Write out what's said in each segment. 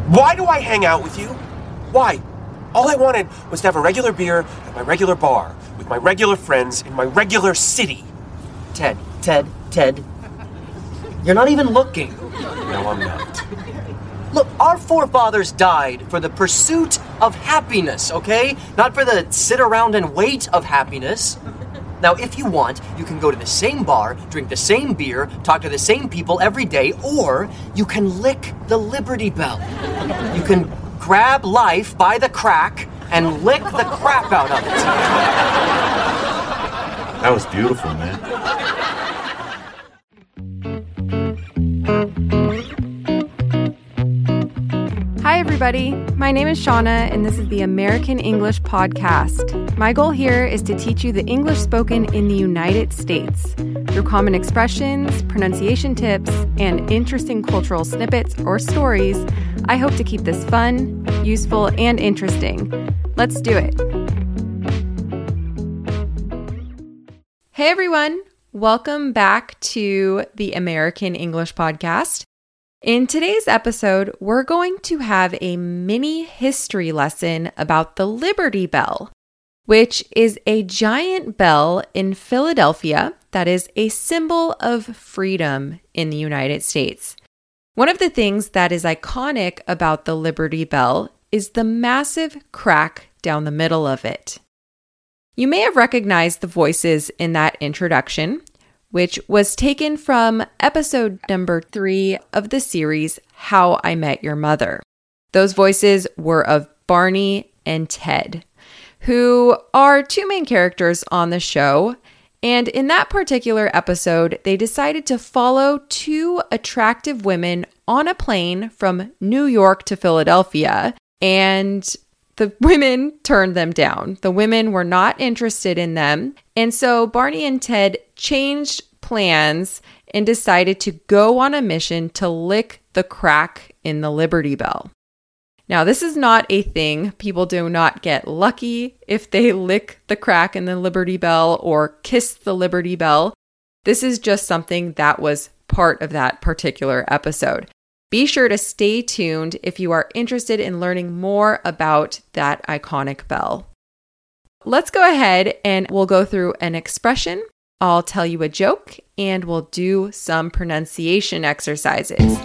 Why do I hang out with you? Why? All I wanted was to have a regular beer at my regular bar with my regular friends in my regular city. Ted. You're not even looking. No, I'm not. Look, our forefathers died for the pursuit of happiness, okay? Not for the sit around and wait of happiness. Now, if you want, you can go to the same bar, drink the same beer, talk to the same people every day, or you can lick the Liberty Bell. You can grab life by the crack and lick the crap out of it. That was beautiful, man. Hi, everybody. My name is Shauna, and this is the American English Podcast. My goal here is to teach you the English spoken in the United States through common expressions, pronunciation tips, and interesting cultural snippets or stories. I hope to keep this fun, useful, and interesting. Let's do it. Hey, everyone. Welcome back to the American English Podcast. In today's episode, we're going to have a mini history lesson about the Liberty Bell, which is a giant bell in Philadelphia that is a symbol of freedom in the United States. One of the things that is iconic about the Liberty Bell is the massive crack down the middle of it. You may have recognized the voices in that introduction, which was taken from episode number 3 of the series, How I Met Your Mother. Those voices were of Barney and Ted, who are two main characters on the show. And in that particular episode, they decided to follow two attractive women on a plane from New York to Philadelphia, and the women turned them down. The women were not interested in them. And so Barney and Ted changed plans and decided to go on a mission to lick the crack in the Liberty Bell. Now, this is not a thing. People do not get lucky if they lick the crack in the Liberty Bell or kiss the Liberty Bell. This is just something that was part of that particular episode. Be sure to stay tuned if you are interested in learning more about that iconic bell. Let's go ahead and we'll go through an expression. I'll tell you a joke and we'll do some pronunciation exercises.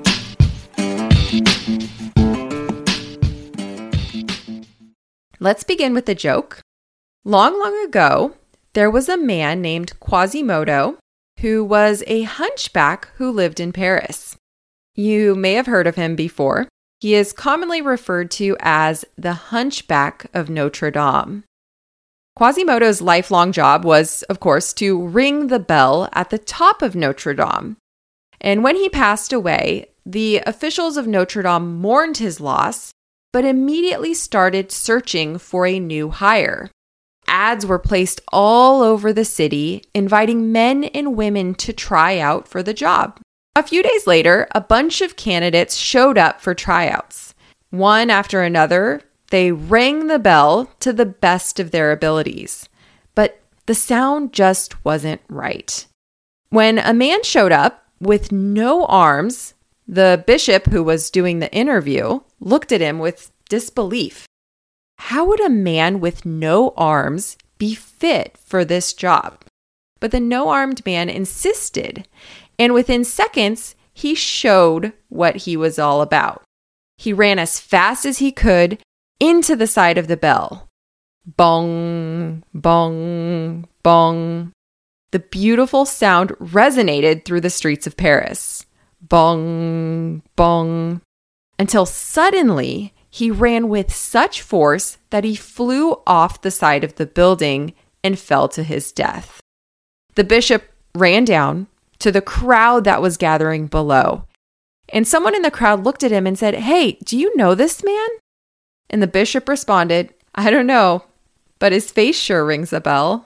Let's begin with the joke. Long ago, there was a man named Quasimodo who was a hunchback who lived in Paris. You may have heard of him before. He is commonly referred to as the Hunchback of Notre Dame. Quasimodo's lifelong job was, of course, to ring the bell at the top of Notre Dame. And when he passed away, the officials of Notre Dame mourned his loss, but immediately started searching for a new hire. Ads were placed all over the city, inviting men and women to try out for the job. A few days later, a bunch of candidates showed up for tryouts. One after another, they rang the bell to the best of their abilities. But the sound just wasn't right. When a man showed up with no arms, the bishop who was doing the interview looked at him with disbelief. How would a man with no arms be fit for this job? But the no-armed man insisted. And within seconds, he showed what he was all about. He ran as fast as he could into the side of the bell. Bong, bong, bong. The beautiful sound resonated through the streets of Paris. Bong, bong. Until suddenly, he ran with such force that he flew off the side of the building and fell to his death. The bishop ran down to the crowd that was gathering below. And someone in the crowd looked at him and said, "Hey, do you know this man?" And the bishop responded, "I don't know, but his face sure rings a bell."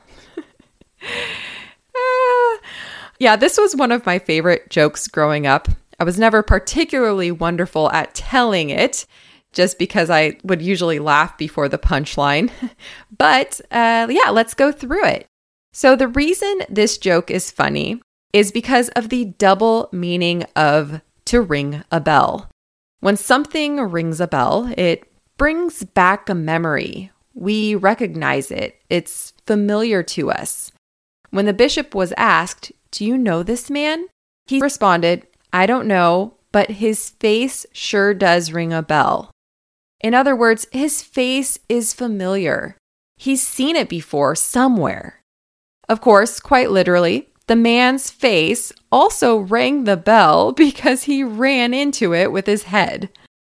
Yeah, this was one of my favorite jokes growing up. I was never particularly wonderful at telling it, just because I would usually laugh before the punchline. But yeah, let's go through it. So the reason this joke is funny is because of the double meaning of to ring a bell. When something rings a bell, it brings back a memory. We recognize it. It's familiar to us. When the bishop was asked, "Do you know this man?" he responded, "I don't know, but his face sure does ring a bell." In other words, his face is familiar. He's seen it before somewhere. Of course, quite literally, the man's face also rang the bell because he ran into it with his head.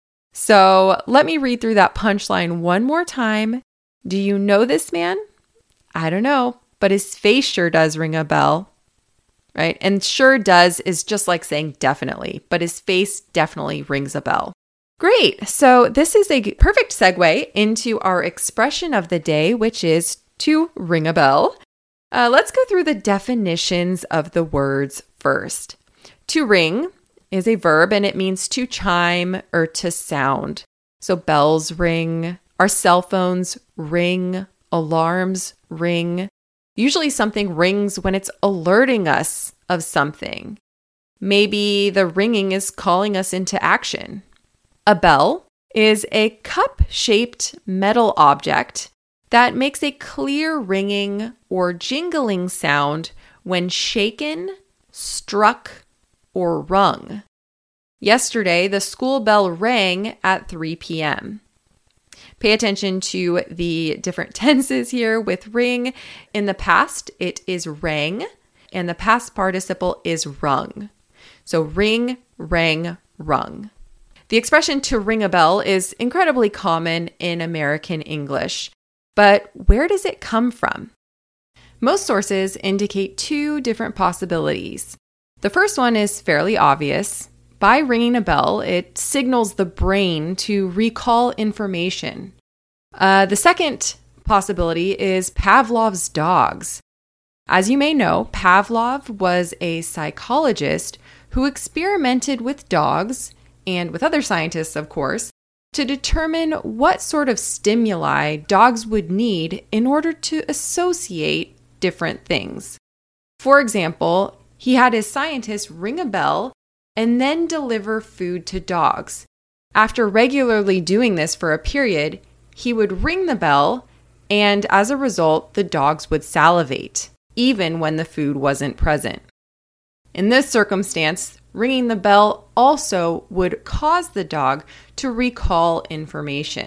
So let me read through that punchline one more time. Do you know this man? I don't know, but his face sure does ring a bell. Right? And sure does is just like saying definitely, but his face definitely rings a bell. Great. So this is a perfect segue into our expression of the day, which is to ring a bell. Let's go through the definitions of the words first. To ring is a verb and it means to chime or to sound. So bells ring, our cell phones ring, alarms ring. Usually something rings when it's alerting us of something. Maybe the ringing is calling us into action. A bell is a cup-shaped metal object that makes a clear ringing or jingling sound when shaken, struck, or rung. Yesterday, the school bell rang at 3 p.m. Pay attention to the different tenses here with ring. In the past, it is rang, and the past participle is rung. So ring, rang, rung. The expression to ring a bell is incredibly common in American English, but where does it come from? Most sources indicate two different possibilities. The first one is fairly obvious. By ringing a bell, it signals the brain to recall information. The second possibility is Pavlov's dogs. As you may know, Pavlov was a psychologist who experimented with dogs, and with other scientists, of course, to determine what sort of stimuli dogs would need in order to associate different things. For example, he had his scientists ring a bell and then deliver food to dogs. After regularly doing this for a period, he would ring the bell, and as a result, the dogs would salivate, even when the food wasn't present. In this circumstance, ringing the bell also would cause the dog to recall information.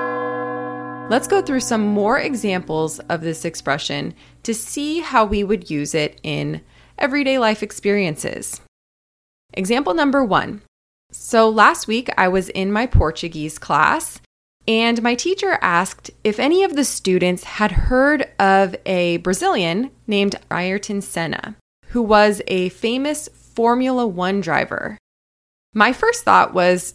Let's go through some more examples of this expression to see how we would use it in everyday life experiences. Example number 1. So last week I was in my Portuguese class, and my teacher asked if any of the students had heard of a Brazilian named Ayrton Senna, who was a famous Formula One driver. My first thought was,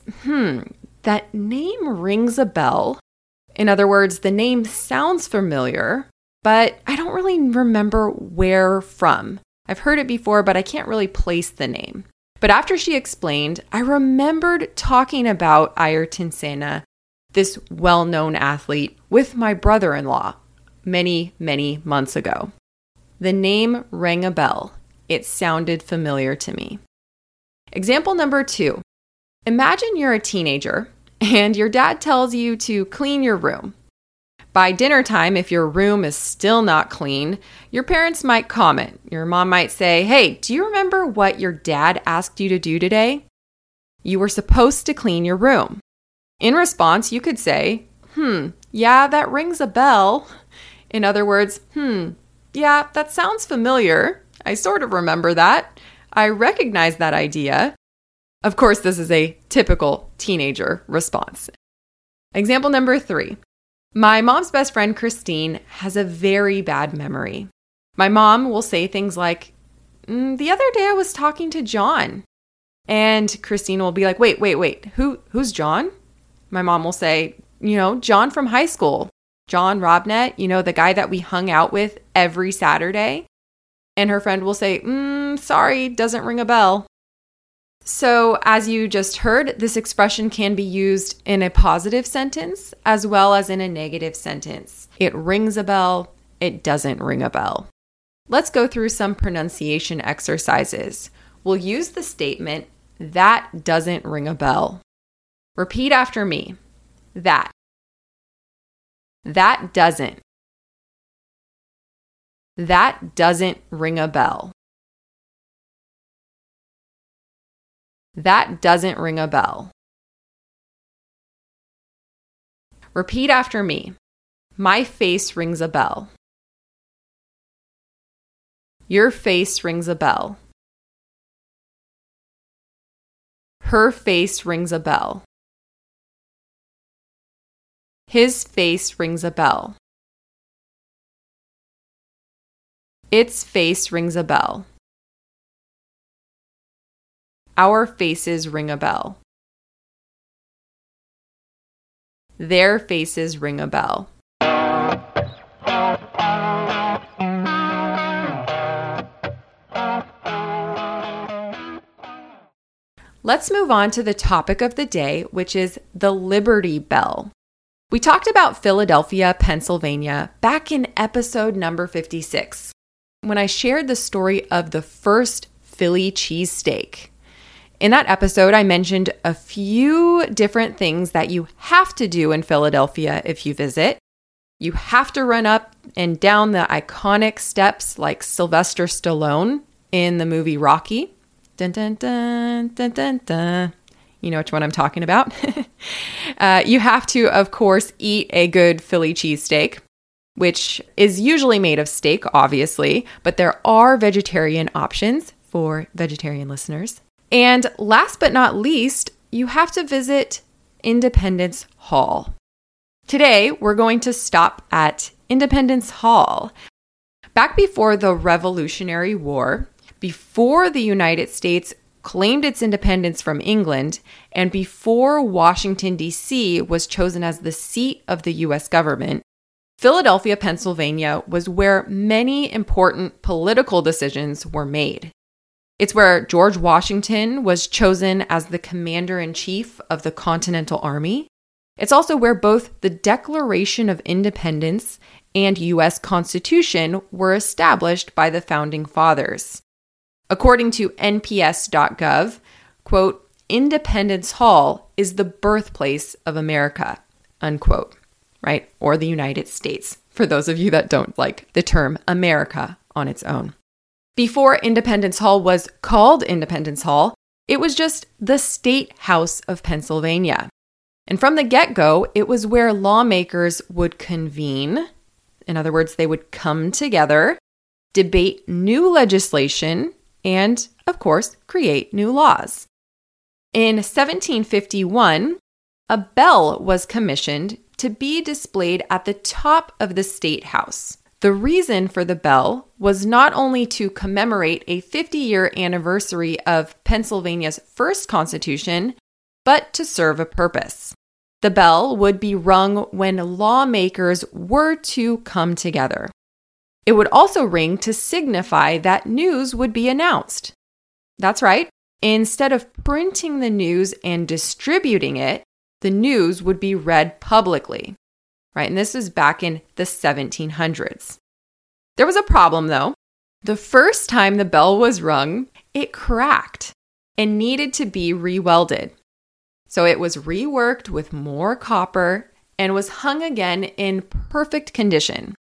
that name rings a bell. In other words, the name sounds familiar, but I don't really remember where from. I've heard it before, but I can't really place the name. But after she explained, I remembered talking about Ayrton Senna, this well-known athlete, with my brother-in-law many, many months ago. The name rang a bell. It sounded familiar to me. Example number 2. Imagine you're a teenager and your dad tells you to clean your room. By dinner time, if your room is still not clean, your parents might comment. Your mom might say, "Hey, do you remember what your dad asked you to do today? You were supposed to clean your room." In response, you could say, yeah, that rings a bell. In other words, yeah, that sounds familiar. I sort of remember that. I recognize that idea. Of course, this is a typical teenager response. Example number 3. My mom's best friend, Christine, has a very bad memory. My mom will say things like, the other day I was talking to John. And Christine will be like, wait, who's John? My mom will say, John from high school. John Robnett, the guy that we hung out with every Saturday. And her friend will say, sorry, doesn't ring a bell. So as you just heard, this expression can be used in a positive sentence as well as in a negative sentence. It rings a bell. It doesn't ring a bell. Let's go through some pronunciation exercises. We'll use the statement, that doesn't ring a bell. Repeat after me. That. That doesn't. That doesn't ring a bell. That doesn't ring a bell. Repeat after me. My face rings a bell. Your face rings a bell. Her face rings a bell. His face rings a bell. Its face rings a bell. Our faces ring a bell. Their faces ring a bell. Let's move on to the topic of the day, which is the Liberty Bell. We talked about Philadelphia, Pennsylvania back in episode number 56, when I shared the story of the first Philly cheesesteak. In that episode, I mentioned a few different things that you have to do in Philadelphia if you visit. You have to run up and down the iconic steps like Sylvester Stallone in the movie Rocky. Dun, dun, dun, dun, dun, dun. You know which one I'm talking about. You have to, of course, eat a good Philly cheesesteak, which is usually made of steak, obviously, but there are vegetarian options for vegetarian listeners. And last but not least, you have to visit Independence Hall. Today, we're going to stop at Independence Hall. Back before the Revolutionary War, before the United States claimed its independence from England, and before Washington, D.C. was chosen as the seat of the U.S. government, Philadelphia, Pennsylvania was where many important political decisions were made. It's where George Washington was chosen as the commander-in-chief of the Continental Army. It's also where both the Declaration of Independence and U.S. Constitution were established by the Founding Fathers. According to NPS.gov, quote, Independence Hall is the birthplace of America, unquote, right? Or the United States, for those of you that don't like the term America on its own. Before Independence Hall was called Independence Hall, it was just the State House of Pennsylvania. And from the get-go, it was where lawmakers would convene. In other words, they would come together, debate new legislation, and, of course, create new laws. In 1751, a bell was commissioned to be displayed at the top of the State House. The reason for the bell was not only to commemorate a 50-year anniversary of Pennsylvania's first constitution, but to serve a purpose. The bell would be rung when lawmakers were to come together. It would also ring to signify that news would be announced. That's right. Instead of printing the news and distributing it, the news would be read publicly. Right? And this was back in the 1700s. There was a problem, though. The first time the bell was rung, it cracked and needed to be rewelded. So it was reworked with more copper and was hung again in perfect condition.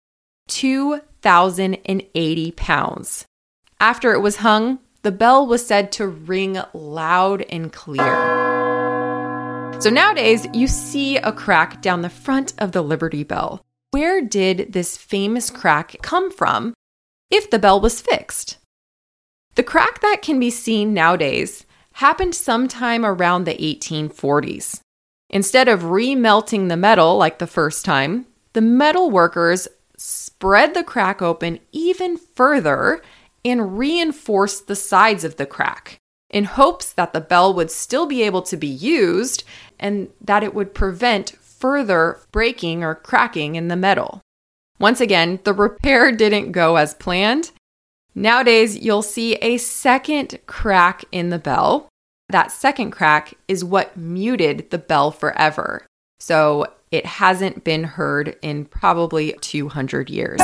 2,080 pounds. After it was hung, the bell was said to ring loud and clear. So nowadays, you see a crack down the front of the Liberty Bell. Where did this famous crack come from if the bell was fixed? The crack that can be seen nowadays happened sometime around the 1840s. Instead of remelting the metal like the first time, the metal workers spread the crack open even further and reinforced the sides of the crack in hopes that the bell would still be able to be used and that it would prevent further breaking or cracking in the metal. Once again, the repair didn't go as planned. Nowadays, you'll see a second crack in the bell. That second crack is what muted the bell forever. So it hasn't been heard in probably 200 years.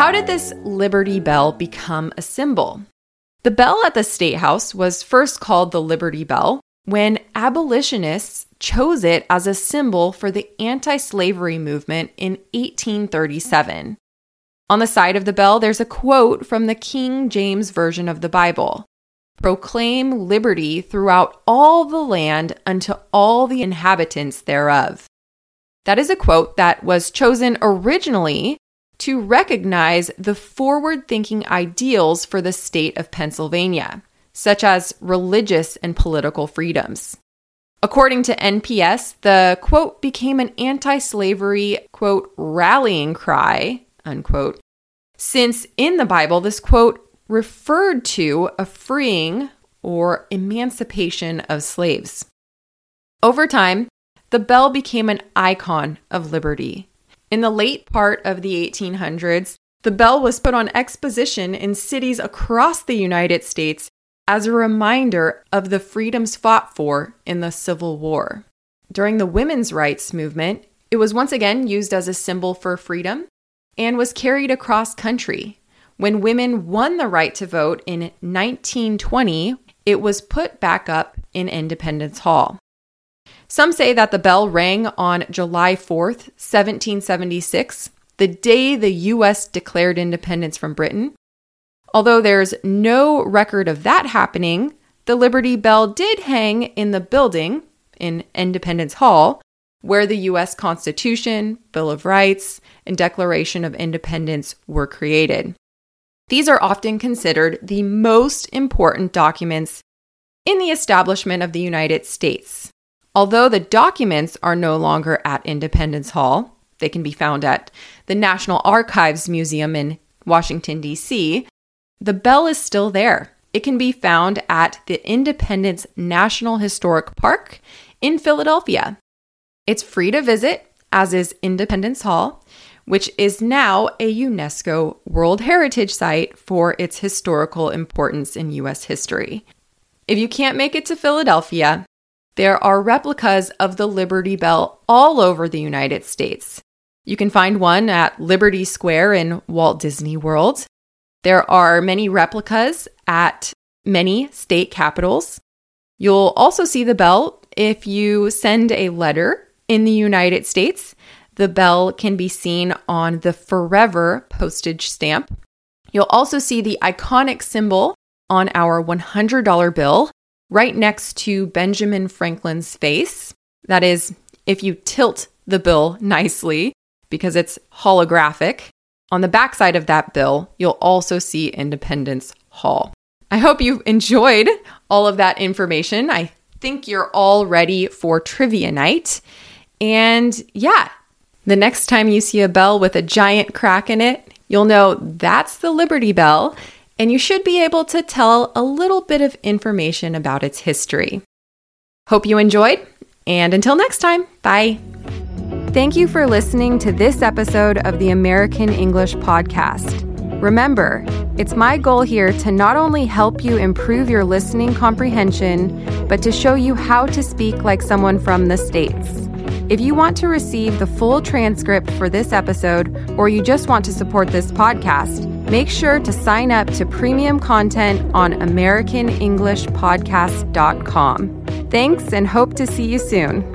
how did this Liberty Bell become a symbol? The bell at the State House was first called the Liberty Bell when abolitionists chose it as a symbol for the anti-slavery movement in 1837. On the side of the bell, there's a quote from the King James Version of the Bible. "Proclaim liberty throughout all the land unto all the inhabitants thereof." That is a quote that was chosen originally to recognize the forward-thinking ideals for the state of Pennsylvania, such as religious and political freedoms. According to NPS, the quote became an anti-slavery, quote, rallying cry, unquote, since in the Bible, this quote referred to a freeing or emancipation of slaves. Over time, the bell became an icon of liberty. In the late part of the 1800s, the bell was put on exposition in cities across the United States as a reminder of the freedoms fought for in the Civil War. During the women's rights movement, it was once again used as a symbol for freedom and was carried across country. When women won the right to vote in 1920, it was put back up in Independence Hall. Some say that the bell rang on July 4th, 1776, the day the U.S. declared independence from Britain. Although there's no record of that happening, the Liberty Bell did hang in the building in Independence Hall, where the U.S. Constitution, Bill of Rights, and Declaration of Independence were created. These are often considered the most important documents in the establishment of the United States. Although the documents are no longer at Independence Hall, they can be found at the National Archives Museum in Washington, D.C., the bell is still there. It can be found at the Independence National Historic Park in Philadelphia. It's free to visit, as is Independence Hall, which is now a UNESCO World Heritage Site for its historical importance in U.S. history. If you can't make it to Philadelphia, there are replicas of the Liberty Bell all over the United States. You can find one at Liberty Square in Walt Disney World. There are many replicas at many state capitals. You'll also see the bell if you send a letter in the United States. The bell can be seen on the Forever postage stamp. You'll also see the iconic symbol on our $100 bill right next to Benjamin Franklin's face. That is, if you tilt the bill nicely, because it's holographic. On the backside of that bill, you'll also see Independence Hall. I hope you enjoyed all of that information. I think you're all ready for trivia night. And yeah, the next time you see a bell with a giant crack in it, you'll know that's the Liberty Bell, and you should be able to tell a little bit of information about its history. Hope you enjoyed, and until next time, bye. Thank you for listening to this episode of the American English Podcast. Remember, it's my goal here to not only help you improve your listening comprehension, but to show you how to speak like someone from the States. If you want to receive the full transcript for this episode, or you just want to support this podcast, make sure to sign up to premium content on AmericanEnglishPodcast.com. Thanks, and hope to see you soon.